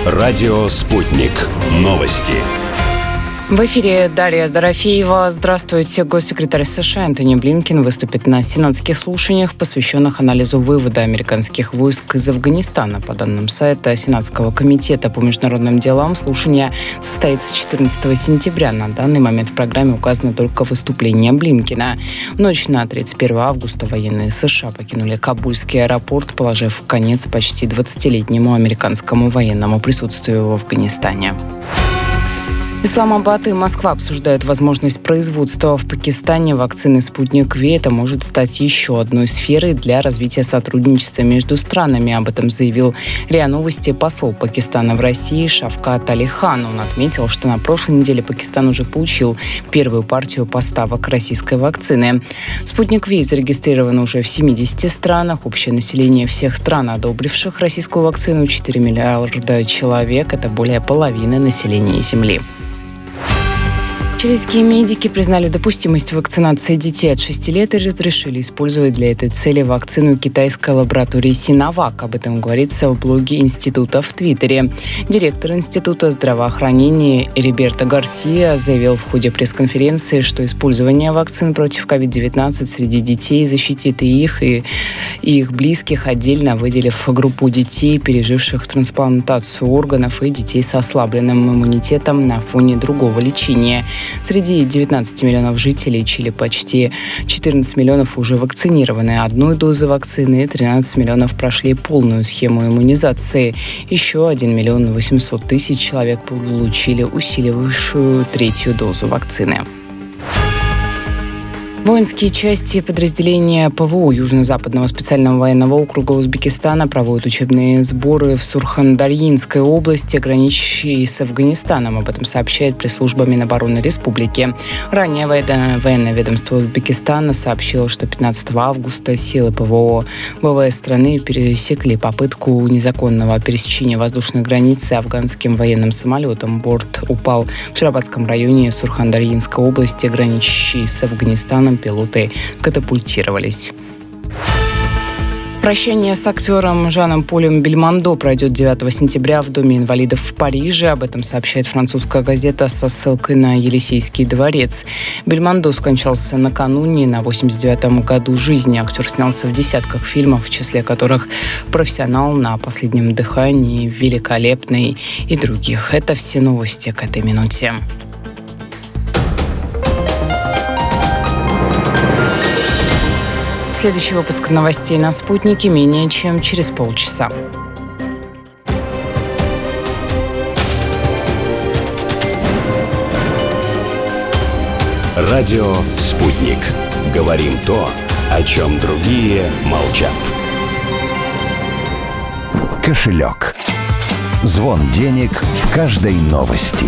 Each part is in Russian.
Радио «Спутник». Новости. В эфире Дарья Дорофеева. Здравствуйте. Госсекретарь США Энтони Блинкен выступит на сенатских слушаниях, посвященных анализу вывода американских войск из Афганистана. По данным сайта Сенатского комитета по международным делам, слушание состоится 14 сентября. На данный момент в программе указано только выступление Блинкена. В ночь на 31 августа военные США покинули Кабульский аэропорт, положив конец почти 20-летнему американскому военному присутствию в Афганистане. Исламабад и Москва обсуждают возможность производства в Пакистане вакцины «Спутник Ви». Это может стать еще одной сферой для развития сотрудничества между странами. Об этом заявил РИА Новости посол Пакистана в России Шавкат Алихан. Он отметил, что на прошлой неделе Пакистан уже получил первую партию поставок российской вакцины. «Спутник Ви» зарегистрирован уже в 70 странах. Общее население всех стран, одобривших российскую вакцину, 4 миллиарда человек. Это более половины населения Земли. Чилийские медики признали допустимость вакцинации детей от 6 лет и разрешили использовать для этой цели вакцину китайской лаборатории Синовак. Об этом говорится в блоге института в Твиттере. Директор Института здравоохранения Эриберто Гарсия заявил в ходе пресс-конференции, что использование вакцин против COVID-19 среди детей защитит и их близких, отдельно выделив группу детей, переживших трансплантацию органов, и детей с ослабленным иммунитетом на фоне другого лечения. Среди 19 миллионов жителей Чили почти 14 миллионов уже вакцинированы одной дозой вакцины, и 13 миллионов прошли полную схему иммунизации. Еще 1 миллион 800 тысяч человек получили усиливающую третью дозу вакцины. Воинские части и подразделения ПВО Южно-Западного специального военного округа Узбекистана проводят учебные сборы в Сурхандарьинской области, граничащей с Афганистаном. Об этом сообщает пресс-служба Минобороны Республики. Ранее военное ведомство Узбекистана сообщило, что 15 августа силы ПВО ВВС страны пересекли попытку незаконного пересечения воздушной границы афганским военным самолетом. Борт упал в Шарабадском районе Сурхандарьинской области, граничащей с Афганистаном. Пилоты катапультировались. Прощание с актером Жаном Полем Бельмондо пройдет 9 сентября в Доме инвалидов в Париже. Об этом сообщает французская газета со ссылкой на Елисейский дворец. Бельмондо скончался накануне, на 89-м году жизни. Актер снялся в десятках фильмов, в числе которых «Профессионал», «На последнем дыхании», «Великолепный» и других. Это все новости к этой минуте. Следующий выпуск новостей на «Спутнике» менее чем через полчаса. Радио «Спутник». Говорим то, о чем другие молчат. Кошелек. Звон денег в каждой новости.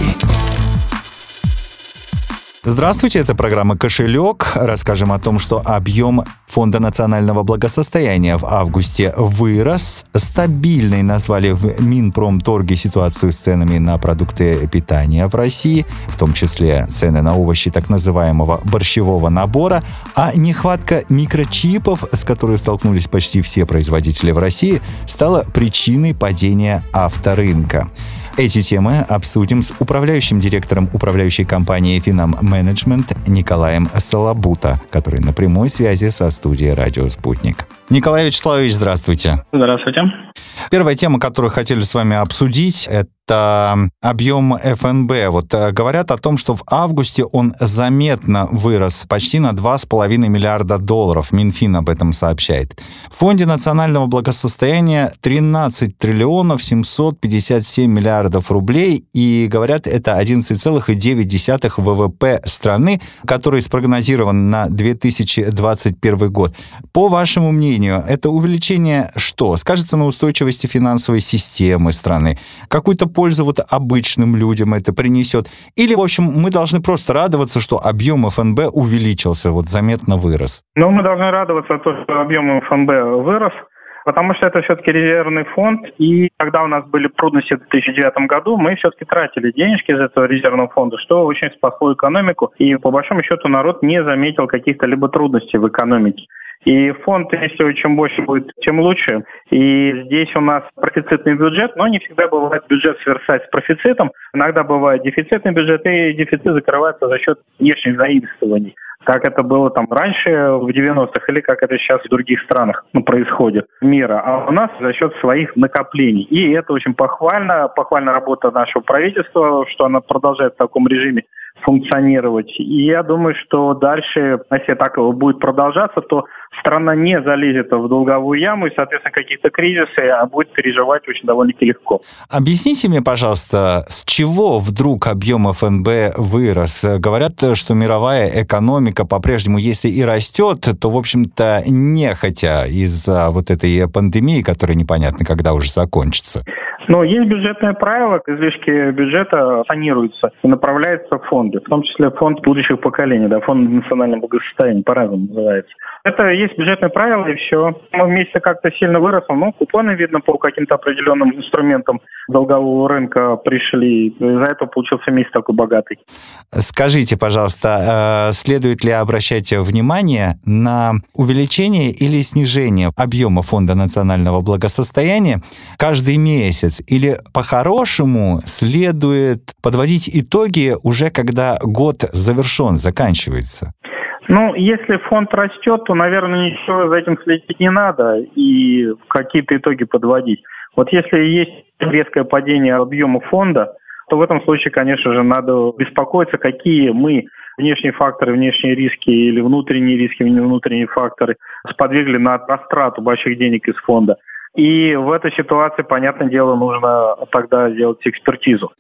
Здравствуйте, это программа «Кошелек». Расскажем о том, что объем Фонда национального благосостояния в августе вырос. Стабильной назвали в Минпромторге ситуацию с ценами на продукты питания в России, в том числе цены на овощи так называемого борщевого набора. А нехватка микрочипов, с которой столкнулись почти все производители в России, стала причиной падения авторынка. Эти темы обсудим с управляющим директором управляющей компании «Финам Менеджмент» Николаем Салабута, который на прямой связи со студией «Радио Спутник». Николай Вячеславович, здравствуйте. Здравствуйте. Первая тема, которую хотели с вами обсудить, это объем ФНБ. Говорят о том, что в августе он заметно вырос почти на $2,5 миллиарда. Минфин об этом сообщает. В Фонде национального благосостояния 13 триллионов 757 миллиардов рублей. И говорят, это 11,9 ВВП страны, который спрогнозирован на 2021 год. По вашему мнению, это увеличение что? Скажется на устойчивости финансовой системы страны? Какую-то пользу обычным людям это принесет? Или, в общем, мы должны просто радоваться, что объем ФНБ увеличился, заметно вырос? Мы должны радоваться тому, что объем ФНБ вырос, потому что это все-таки резервный фонд, и когда у нас были трудности в 2009 году, мы все-таки тратили денежки из этого резервного фонда, что очень спасло экономику, и по большому счету народ не заметил каких-то либо трудностей в экономике. И фонд, если чем больше будет, тем лучше. И здесь у нас профицитный бюджет, но не всегда бывает бюджет свершать с профицитом. Иногда бывает дефицитный бюджет, и дефицит закрывается за счет внешних заимствований. Как это было там раньше, в 90-х, или как это сейчас в других странах происходит мира. А у нас за счет своих накоплений. И это очень похвально. Похвальна работа нашего правительства, что она продолжает в таком режиме функционировать. И я думаю, что дальше, если так будет продолжаться, то страна не залезет в долговую яму и, соответственно, какие-то кризисы, а будет переживать очень довольно-таки легко. Объясните мне, пожалуйста, с чего вдруг объем ФНБ вырос? Говорят, что мировая экономика по-прежнему, если и растет, то, в общем-то, нехотя из-за вот этой пандемии, которая непонятно когда уже закончится. Но есть бюджетное правило, излишки бюджета санируются и направляются в фонды, в том числе фонд будущих поколений, фонд национального благосостояния, по-разному называется. Это есть бюджетное правило, и все. Мы вместе как-то сильно выросли, купоны, видно, по каким-то определенным инструментам долгового рынка пришли, из-за этого получился месяц такой богатый. Скажите, пожалуйста, следует ли обращать внимание на увеличение или снижение объема фонда национального благосостояния каждый месяц? Или по-хорошему следует подводить итоги уже когда год завершен, заканчивается? Если фонд растет, то, наверное, ничего за этим следить не надо и какие-то итоги подводить. Вот если есть резкое падение объема фонда, то в этом случае, конечно же, надо беспокоиться, какие мы внешние факторы, внешние риски или внутренние риски, внутренние факторы сподвигли на растрату больших денег из фонда. И в этой ситуации, понятное дело, нужно тогда делать экспертизу.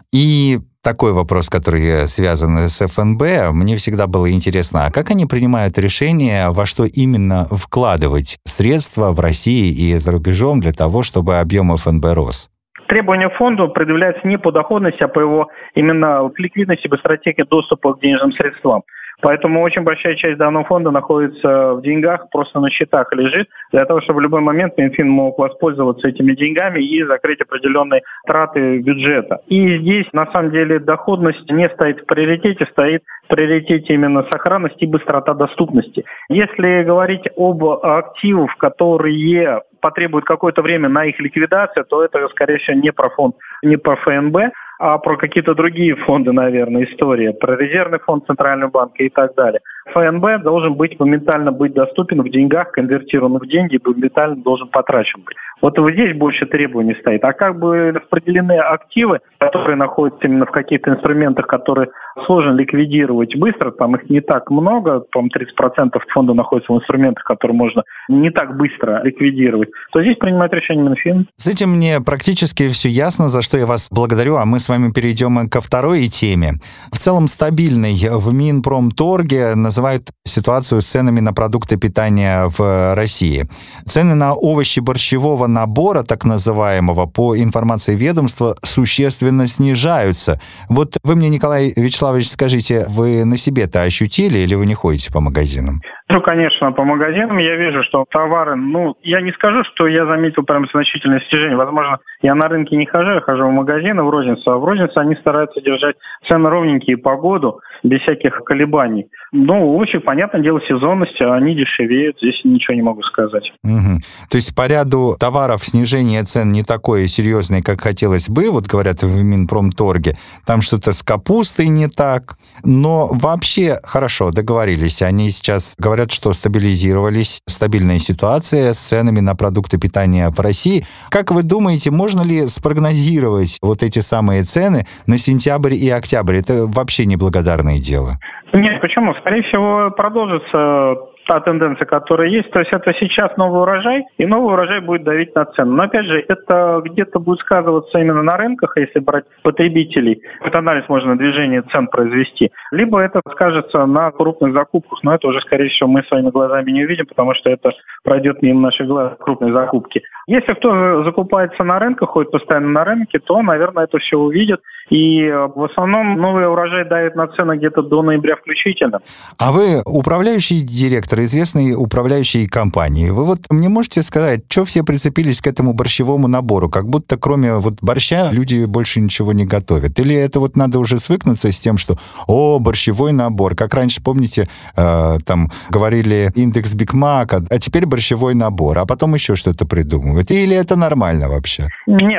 И такой вопрос, который связан с ФНБ, мне всегда было интересно, а как они принимают решение, во что именно вкладывать средства в России и за рубежом для того, чтобы объем ФНБ рос? Требования фонду предъявляются не по доходности, а по его именно ликвидности, быстроте доступа к денежным средствам. Поэтому очень большая часть данного фонда находится в деньгах, просто на счетах лежит, для того, чтобы в любой момент Минфин мог воспользоваться этими деньгами и закрыть определенные траты бюджета. И здесь, на самом деле, доходность не стоит в приоритете, стоит в приоритете именно сохранность и быстрота доступности. Если говорить об активах, которые потребуют какое-то время на их ликвидацию, то это, скорее всего, не про фонд, не про ФНБ, а про какие-то другие фонды, наверное, история, про резервный фонд Центрального банка и так далее. ФНБ должен моментально быть доступен в деньгах, конвертирован в деньги, моментально должен потрачен быть. Вот здесь больше требований стоит. А как бы распределены активы, которые находятся именно в каких-то инструментах, которые сложно ликвидировать быстро, там их не так много, по-моему, 30% фонда находится в инструментах, которые можно не так быстро ликвидировать, то здесь принимает решение Минфин. С этим мне практически все ясно, за что я вас благодарю, а мы с вами перейдем ко второй теме. В целом стабильной в Минпромторге называют ситуацию с ценами на продукты питания в России. Цены на овощи борщевого набора, так называемого, по информации ведомства, существенно снижаются. Вот вы мне, Николай Вячеславович, скажите, вы на себе-то ощутили или вы не ходите по магазинам? Конечно, по магазинам я вижу, что товары, я не скажу, что я заметил прям значительное снижение. Возможно, я на рынке не хожу, я хожу в магазины, в розницу, а в рознице они стараются держать цены ровненькие по году, без всяких колебаний. Овощи, понятное дело, сезонность, они дешевеют, здесь ничего не могу сказать. Угу. То есть по ряду товаров снижение цен не такое серьезное, как хотелось бы, вот говорят в Минпромторге, там что-то с капустой не так, но вообще хорошо, договорились, они сейчас говорят, что стабилизировались, стабильная ситуация с ценами на продукты питания в России. Как вы думаете, можно ли спрогнозировать вот эти самые цены на сентябрь и октябрь? Это вообще неблагодарное дело. Нет, почему? Скорее всего, продолжится та тенденция, которая есть. То есть это сейчас новый урожай, и новый урожай будет давить на цену. Но опять же, это где-то будет сказываться именно на рынках, если брать потребителей. Этот анализ можно движение цен произвести. Либо это скажется на крупных закупках, но это уже, скорее всего, мы своими глазами не увидим, потому что это пройдет мимо наших глаз крупные закупки. Если кто закупается на рынках, ходит постоянно на рынке, то, наверное, это все увидит И в основном новый урожай давит на цены где-то до ноября включительно. А вы управляющий директор известной управляющей компании. Вы вот мне можете сказать, что все прицепились к этому борщевому набору? Как будто кроме вот борща люди больше ничего не готовят. Или это вот надо уже свыкнуться с тем, что борщевой набор. Как раньше, помните, там говорили индекс Биг Мака, а теперь борщевой набор, а потом еще что-то придумывают. Или это нормально вообще? Нет,